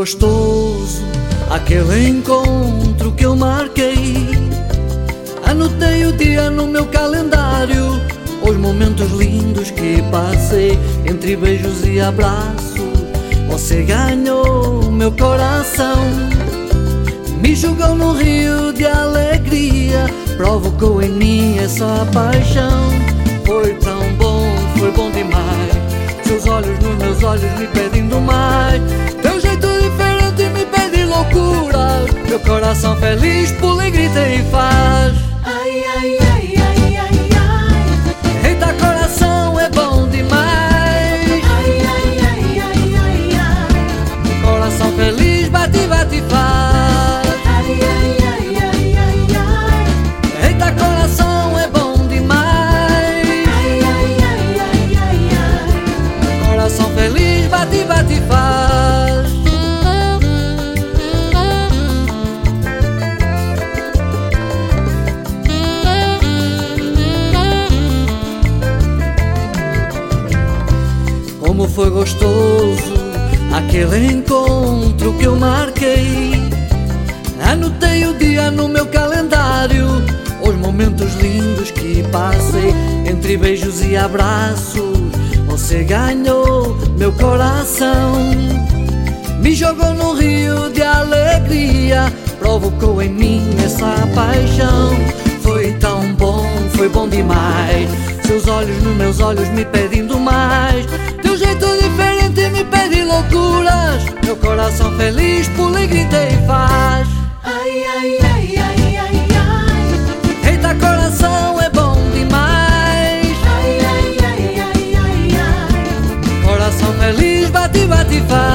gostoso aquele encontro que eu marquei. Anotei o dia no meu calendário, os momentos lindos que passei. Entre beijos e abraços, você ganhou meu coração. Me jogou num rio de alegria, provocou em mim essa paixão. Foi tão bom, foi bom demais. Seus olhos nos meus olhos me pedindo mais. Teu jeito diferente me pede loucura. Meu coração feliz pula e grita e faz. Ai, ai, ai, ai, ai, ai. Eita, coração é bom demais. Ai, ai, ai, ai, ai, ai. Coração feliz bate, bate e faz. Ai, ai, ai, ai, ai, ai. Eita, coração é bom demais. Ai, ai, ai, ai, ai, ai. Coração feliz bate, bate e faz. Como foi gostoso aquele encontro que eu marquei. Anotei o dia no meu calendário, os momentos lindos que passei. Entre beijos e abraços, você ganhou meu coração. Me jogou num rio de alegria, provocou em mim essa paixão. Foi tão bom, foi bom demais. Seus olhos nos meus olhos me pedindo mais. Teu jeito diferente me pede loucuras. Meu coração feliz pula e grita e faz. Ai, ai, ai, ai, ai, ai. Eita, coração é bom demais. Ai, ai, ai, ai, ai, ai. Coração feliz bate, bate e faz.